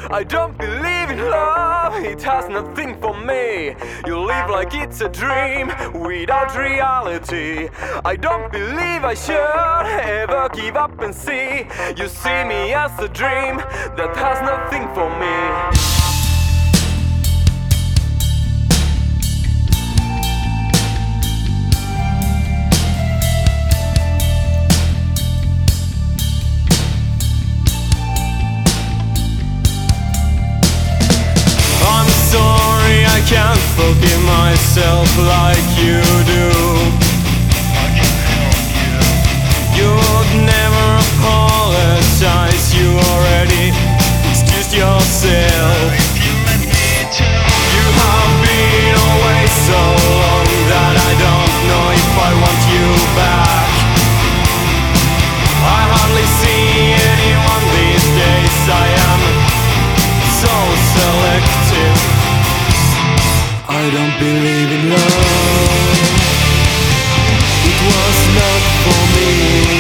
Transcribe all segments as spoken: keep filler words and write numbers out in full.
I don't believe in love, it has nothing for me. You live like it's a dream without reality. I don't believe I should ever give up and see. You see me as a dream that has nothing for me. I can't forgive myself like you do. You would never apologize, you already excused yourself. You have been away so long that I don't know if I want you back. I hardly see anyone these days, I am so selective. I don't believe in love, it was not for me.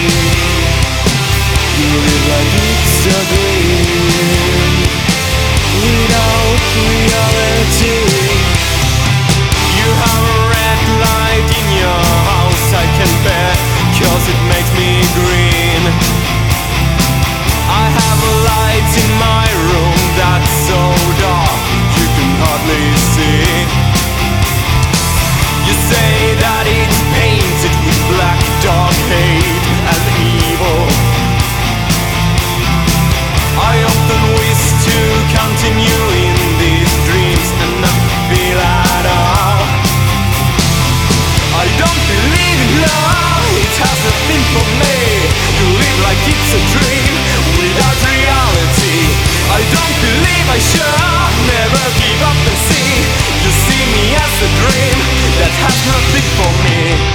You live like it's a dream without reality. You have a red light in your house, I can bear, cause it makes me green. I have a light in my room that's so dark you can hardly see. You say that it's painted with black, dark hate and evil. I often wish to continue in these dreams and not feel at all. I don't believe in love, it has nothing for me. You live like it's a dream without reality. I don't believe I should never give up and see. You see me as a dream that has nothing for me.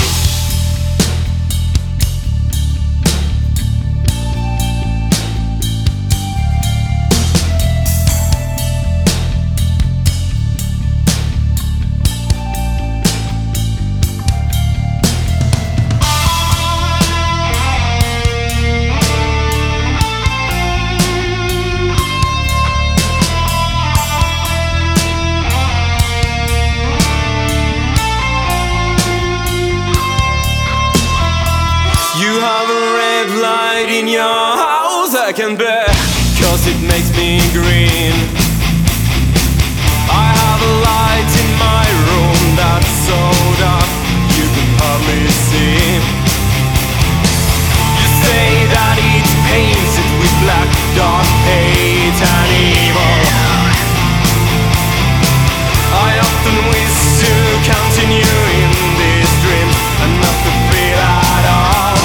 You have a red light in your house I can bear, cause it makes me green. I have a light in my room that's so dark you can hardly see. You say that it's painted with black, dark hate and evil. I often wish to continue in these dreams and not to feel at all.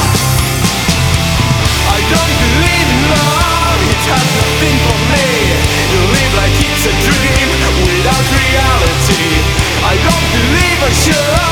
I don't believe in love, it has nothing for me. You live like it's a dream without reality. I don't believe I should